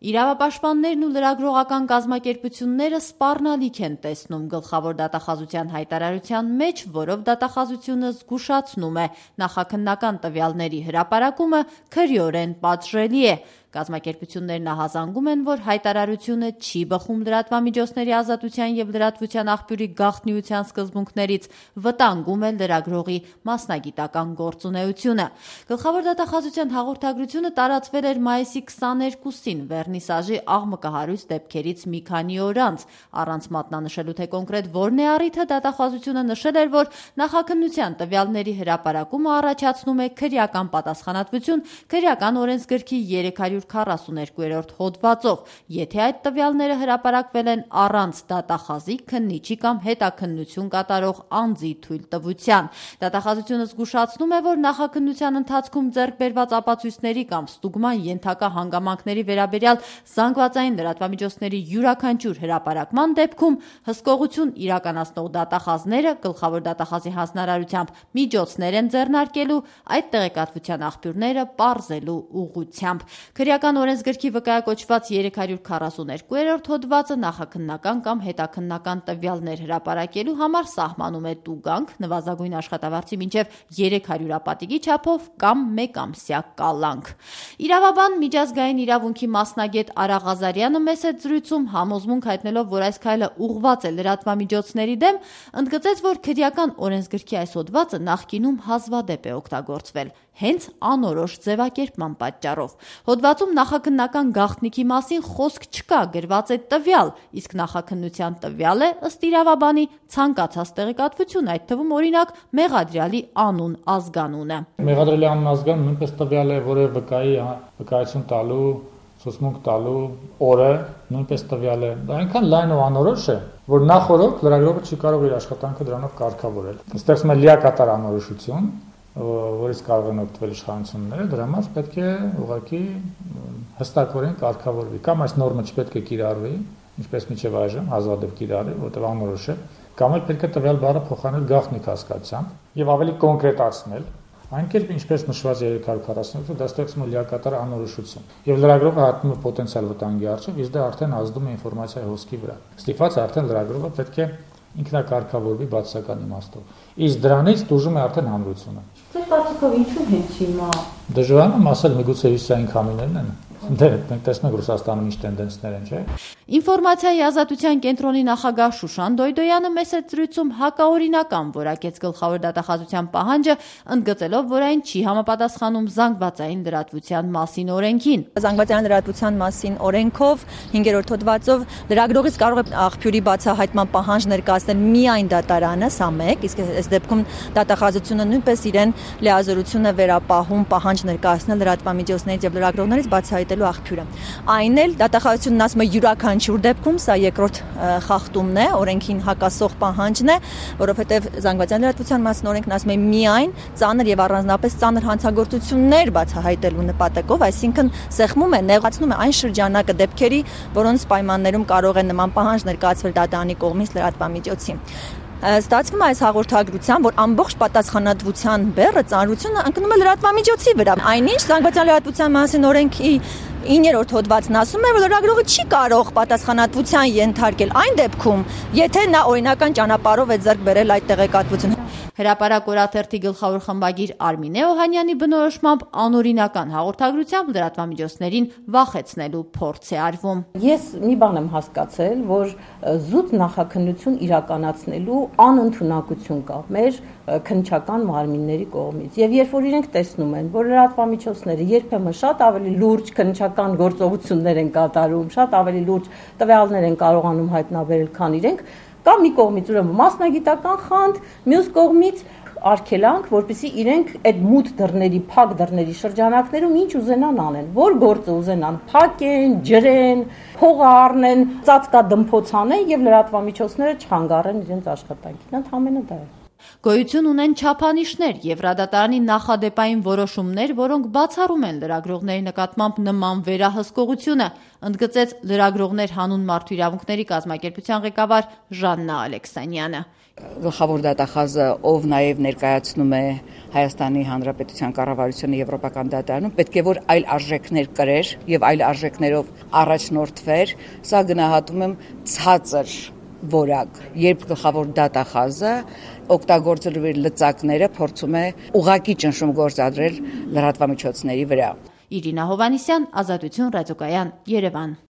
Իրավապաշտպաններն ու լրագրողական կազմակերպությունները սպառնալիք են տեսնում գլխավոր դատախազության հայտարարության մեջ, որով դատախազությունը զգուշացնում է նախաքննական տվյալների հրապարակումը քրեորեն պատժելի է։ Կազմակերպություններն ահազանգում են, որ հայտարարությունը չի բխում լրատվամիջոցների ազատության և լրատվության աղբյուրի գաղտնիության սկզբունքներից, վտանգում է լրագրողի մասնագիտական գործունեությունը։ Գլխավոր դատախազության հաղորդագրությունը տարածվել էր մայիսի 22-ին վերնիսաժի աղմկահարույց դեպքերից մի քանի օր անց։ Առանց մատնանշելու, թե կոնկրետ որն է առիթը, դատախազությունը նշել էր, որ նախաքննության տվյալների հրապարակումը առաջացնում է քրեական պատասխանատվություն քրեական օրենսգրքի 342-րդ հոդվածով, եթե այդ տվյալները հրապարակվել են առանց դատախազի, քննիչի կամ հետաքննություն կատարող անձի թույլտվության։ Դատախազությունը զգուշացնում է, որ նախաքննության ընթացքում ձեռք բերված ապացույցների կամ ստուգման ենթակա հանգամանքների վերաբերյալ զանգվածային լրատվամիջոցների յուրաքանչյուր հրապարակման դեպքում հսկողություն իրականացնող դատախազները գլխավոր դատախազի հանձնարարությամբ միջոցներ են ձեռնարկելու այդ տեղեկատվության աղբյուրները պարզելու ուղղությամբ։ Քրեական օրենսգրքի վկայակոչված 342-րդ հոդվածը նախաքննական կամ հետաքննական տվյալներ հրապարակելու համար սահմանում է տուգանք նվազագույն աշխատավարձի մինչև 300 ապատիկի չափով կամ 1 ամսյա կալանք։ Իրավաբան միջազգային իրավունքի մասնագետ Արա Ղազարյանը մեծ զրույցում համոզմունք հայտնելով, որ այս քայլը ուղղված է լրատվամիջոցների դեմ, ընդգծեց, որ քրեական օրենսգրքի այս հոդվածը նախկինում հազվադեպ է օգտագործվել հենց անորոշ ձևակերպման պատճառով։ Հոդվածում նախաքննական գաղտնիքի մասին խոսք չկա, գրված է տվյալ, իսկ նախաքննության տվյալ է, ըստ իրավաբանի, ցանկացած տեղեկատվություն, այդ թվում օրինակ մեղադրյալի անուն, ազգանունը։ Մեղադրյալի անուն, ազգանունը նույնպես տվյալ է, որը վկայություն տալու, ցուցմունք տալու օրը նույնպես տվյալ է։ Դա այնքան լայն ու անորոշ է, որ նախորդ լրագրողը չի կարող իր աշխատանքը դրանով կարգավորել։ Ստեղծում է լիակատար անորոշություն, որից կարող են օգտվել իշխանությունները, դրա համար պետք է ուղղակի հստակորեն կարգավորվի, կամ այս նորմը չպետք է կիրառվի, ինչպես մինչև այժմ հազվադեպ կիրառի, որտեղ անորոշ է, կամ էլ պետք է տվյալ բառը փոխանել գաղտնիք հասկացությամբ եւ ավելի կոնկրետացնել, այն կերպ ինչպես նշված 348, դա ստեղծում է լիակատար անորոշություն։ Եվ լրագրողը հատնում է պոտենցիալ վտանգի առջև, իսկ դա արդեն ազդում է ինֆորմացիայի հոսքի վրա։ Ստիպված արդեն լրագրողը պետք է ինքնակարգավորվի բացասական իմաստով։ Իսկ դրանից դժում է արդեն հանրությունը։ Ձեր կարծիքով ինչու հենց հիմա։ Դժվար է ասել, միգուցե հյուսիսային քամիներն են։ Դե մենք տեսնենք Ռուսաստանում ինչ տենդենսներ են, չէ՞։ Ինֆորմացիայի ազատության կենտրոնի նախագահ Շուշան Դոյդոյանը մեծ զրույցում հակաօրինական որակեց գլխավոր դատախազության պահանջը, ընդգծելով, որ այն չի համապատասխանում զանգվածային լրատվության մասին օրենքին։ Զանգվածային լրատվության մասին օրենքով 5-րդ հոդվածով լրագրողից կարող է աղբյուրի բացահայտման պահանջ ներկայացնել միայն դատարանը, սա մեկ, իսկ այս դեպքում դատախազությունը նույնպես իրեն լիազորությունը վերապահում պահանջ ներկայացնել լրատվամիջոցներից եւ լրագրողներից բացահայտելու աղբյուրը։ Այն էլ դատախազությունն ասում է յուրաքանչյուր դեպքում, սա երկրորդ խախտումն է, օրենքին հակասող պահանջն է, որովհետեւ զանգվածային լրատվության մասին օրենքն ասում է միայն ծանր եւ առանձնապես ծանր հանցագործություններ բացահայտելու նպատակով, այսինքն սեղմում է, նեղացնում է այն շրջանակը դեպքերի, որոնց պայմաններում կարող է նման պահանջ ներկայացվել դատարանի կողմից լրատվամիջոցի։ Ստացվում է այս հաղորդագրությամբ, որ ամբողջ պատասխանատվության բեռը ծանրությունը ընկնում է լրատվամիջոցի վրա։ Այնինչ զանգվածային լրատվության մասին օրենքի 9-րդ հոդվածն ասում է, որ լրագրողը չի կարող պատասխանատվության ենթարկել այն դեպքում, եթե նա օրինական ճանապարհով է ձեռք բերել այդ տեղեկատվությունը։ Հրապարակ օրաթերթի գլխավոր խմբագիր Արմինե Օհանյանի բնորոշմամբ անօրինական հաղորդագրությամբ լրատվամիջոցներին վախեցնելու փորձ է արվում։ Ես մի բան եմ հասկացել, որ զուտ նախաքննություն իրականացնելու անընդունակություն կա մեր քննչական մարմինների կողմից։ Եվ երբ որ իրենք տեսնում են, որ լրատվամիջոցները երբեմն շատ ավելի լուրջ քննչական գործողություններ են կատարում, շատ ավելի լուրջ տվյալներ են կարողանում հայտնաբերել, քան իրենք, կամ մի կողմից ուրեմն մասնագիտական խանդ, մյուս կողմից արգելանք, որպեսզի իրենք այդ մութ դռների, փակ դռների շրջանակներում ինչ ուզենան անեն, որ գործը ուզենան փակեն, ջրեն, փողը առնեն, ծածկադմփոց անեն եւ լրատվամիջոցները չհանգարեն իրենց աշխատանքին։ Ընդհանրապես դա է։ Գոյություն ունեն չափանիշներ, Եվրադատարանի նախադեպային որոշումներ, որոնք բացառում են լրագրողների նկատմամբ նման վերահսկողությունը, ընդգծեց Լրագրողներ հանուն մարդու իրավունքների կազմակերպության ղեկավար Ժաննա Ալեքսանյանը։ Գլխավոր դատախազը, ով նաև ներկայացնում է Հայաստանի Հանրապետության կառավարությունը Եվրոպական դատարանում, պետք է որ այլ արժեքներ կրեր եւ այլ արժեքներով առաջնորդվեր, սա գնահատում եմ ցածր որակ, երբ գլխավոր դատախազը օգտագործելով իր լծակները փորձում է ուղղակի ճնշում գործադրել լրատվամիջոցների վրա։ Իրինա Հովհաննիսյան, Ազատություն ռադիոկայան, Երևան։